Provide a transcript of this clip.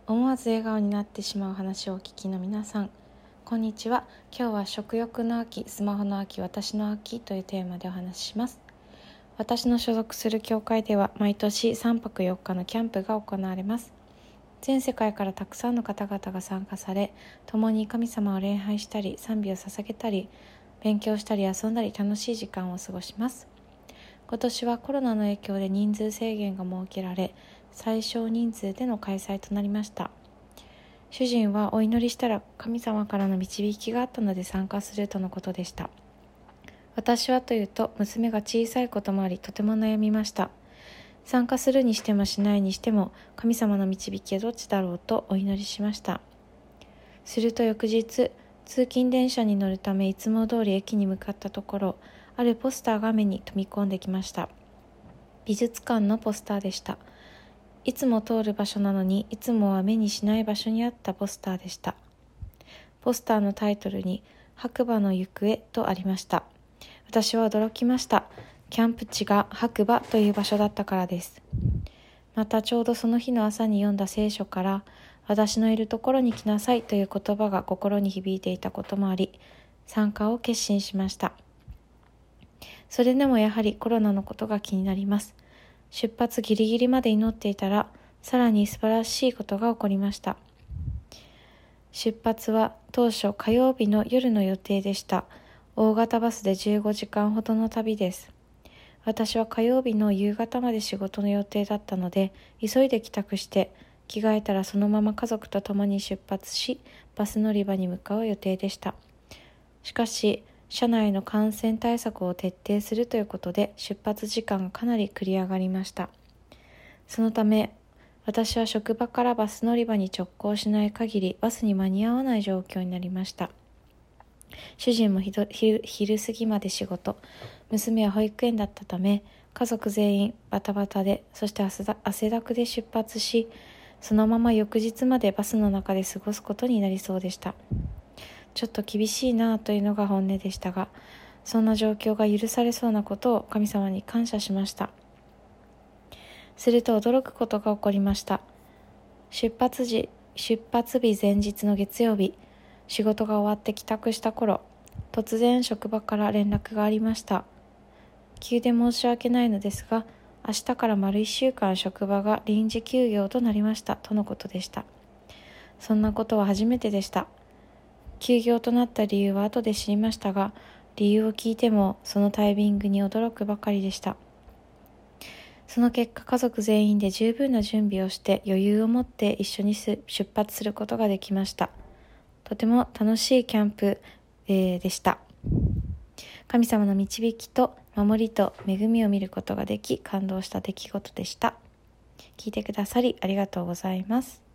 思わず笑顔になってしまう話をお聞きの皆さん、こんにちは。今日は食欲の秋、スマホの秋、私の秋というテーマでお話しします。私の所属する教会では毎年3泊4日のキャンプが行われます。全世界からたくさんの方々が参加され、共に神様を礼拝したり、賛美を捧げたり、勉強したり遊んだり楽しい時間を過ごします。今年はコロナの影響で人数制限が設けられ、最小人数での開催となりました。主人はお祈りしたら神様からの導きがあったので参加するとのことでした。私はというと、娘が小さいこともありとても悩みました。参加するにしてもしないにしても神様の導きはどっちだろうとお祈りしました。すると翌日、通勤電車に乗るためいつも通り駅に向かったところ、あるポスターが目に飛び込んできました。美術館のポスターでした。いつも通る場所なのにいつもは目にしない場所にあったポスターでした。ポスターのタイトルに白馬の行方とありました。私は驚きました。キャンプ地が白馬という場所だったからです。またちょうどその日の朝に読んだ聖書から、私のいるところに来なさいという言葉が心に響いていたこともあり、参加を決心しました。それでもやはりコロナのことが気になります。出発ギリギリまで祈っていたら、さらに素晴らしいことが起こりました。出発は当初火曜日の夜の予定でした。大型バスで15時間ほどの旅です。私は火曜日の夕方まで仕事の予定だったので、急いで帰宅して着替えたらそのまま家族と共に出発し、バス乗り場に向かう予定でした。しかし、車内の感染対策を徹底するということで出発時間がかなり繰り上がりました。そのため、私は職場からバス乗り場に直行しない限りバスに間に合わない状況になりました。主人も昼過ぎまで仕事、娘は保育園だったため、家族全員バタバタで、そして汗だくで出発し、そのまま翌日までバスの中で過ごすことになりそうでした。ちょっと厳しいなというのが本音でしたが、そんな状況が許されそうなことを神様に感謝しました。すると驚くことが起こりました。出発日前日の月曜日、仕事が終わって帰宅した頃、突然職場から連絡がありました。急で申し訳ないのですが、明日から丸1週間職場が臨時休業となりましたとのことでした。そんなことは初めてでした。休業となった理由は後で知りましたが、理由を聞いてもそのタイミングに驚くばかりでした。その結果、家族全員で十分な準備をして余裕を持って一緒に出発することができました。とても楽しいキャンプ、でした。神様の導きと守りと恵みを見ることができ、感動した出来事でした。聞いてくださりありがとうございます。